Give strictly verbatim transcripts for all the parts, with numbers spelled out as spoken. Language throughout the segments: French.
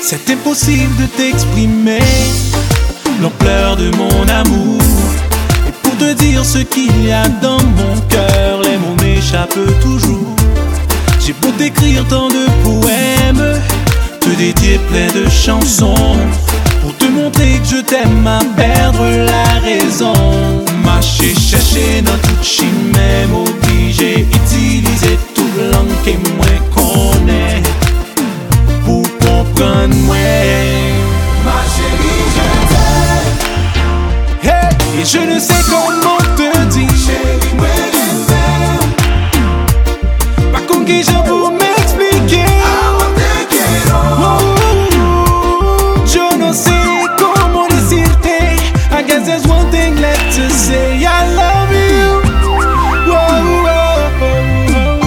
C'est impossible de t'exprimer l'ampleur de mon amour. Et pour te dire ce qu'il y a dans mon cœur, les mots m'échappent toujours. J'ai beau t'écrire tant de poèmes, te dédier plein de chansons, pour te montrer que je t'aime à perdre la raison. Marcher, chercher dans toute chimère, obligé utiliser toute langue que moi connais pour comprendre moi. Ma chérie, je t'aime. Hey, et je ne sais comment te dire. Chérie, moi je t'aime. Pas comme qui j'en pour m'expliquer. Je ne sais comment décider. I guess there's one thing left to say. I love you. Whoa, whoa, whoa.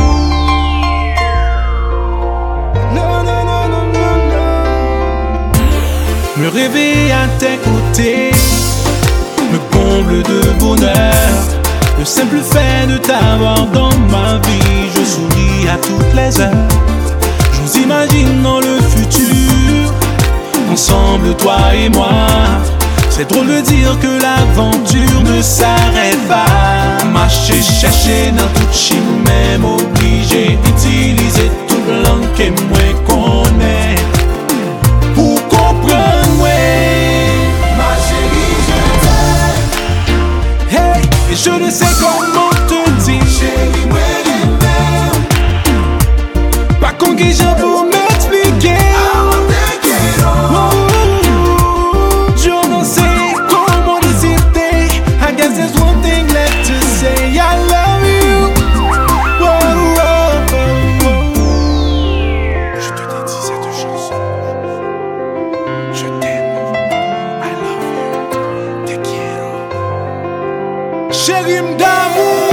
No, no, no, no, no, no. Me réveiller à tes côtés me comble de bonheur. Le simple fait de t'avoir dans ma vie, je souris à toutes les heures. Je nous imagine dans le futur, ensemble toi et moi. C'est drôle de dire que l'aventure ne s'arrête pas. Marcher, chercher dans toute chimère, obligé d'utiliser toute langue que moi connais pour comprendre moi. Ma chérie, je t'aime. Hey, et je ne sais comment te dire. Chérie, moi je t'aime. Pas qu'on qui j'en pour m'expliquer. Chérie d'amour.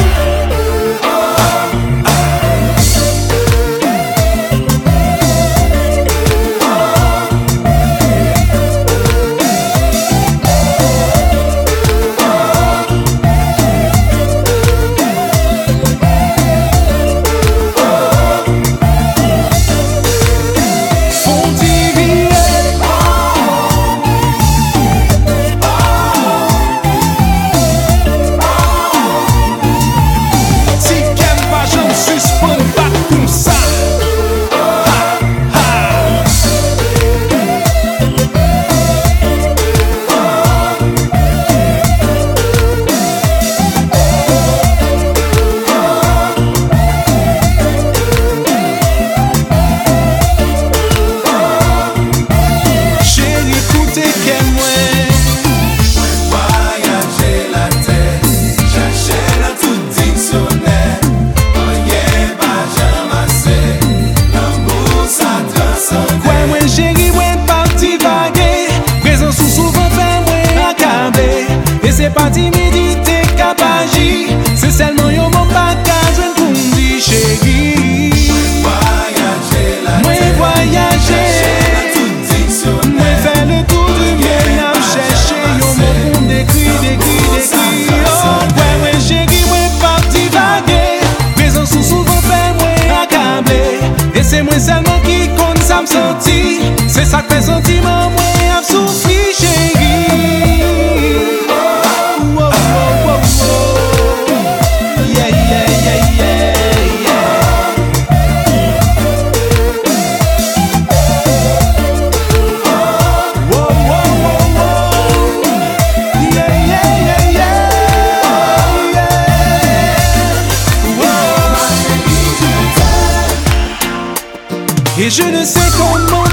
C'est pas timidité qu'apagi, c'est seulement yon mon bagage pour me chérie. Moi voyager, moi faire le tour du monde, à chercher yon mon pour d'écrit, d'écrit, d'écrit. Oh, ouais, ouais, chérie, moi parti vaguer, raison sous souvent fait moi accabler. Et c'est moi seulement qui compte ça me sentir, c'est ça que fait sentiment moi à souffrir, chérie. Et je ne sais comment